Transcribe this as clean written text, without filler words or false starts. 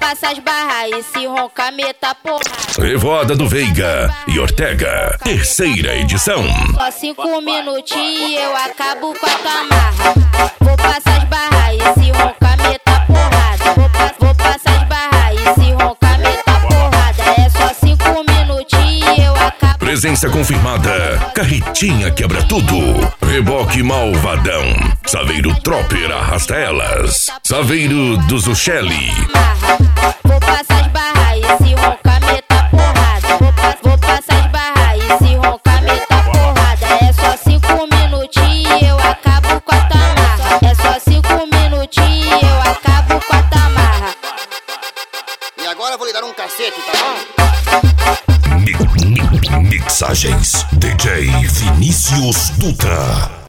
passar as barras e se roncar meta porra. Revoada do Veiga e Ortega, terceira edição. Só 5 minutinhos e eu acabo com a tua marra. Vou passar as barras e se roncar meta porrada. Vou passar as barras e se roncar meta porrada. É só 5 minutinhos e eu acabo. Presença confirmada, Carretinha quebra tudo. Reboque malvadão, Saveiro Tropper arrasta elas. Saveiro do Zuchelli. Vou passar as barras e se roncar meta porrada. Vou passar as barras e se roncar meta porrada. É só 5 minutinhos e eu acabo com a tua marra. É só 5 minutinhos e eu acabo com a tua marra. E agora eu vou lhe dar um cacete, tá bom? Mixagens DJ Vinícius Dutra.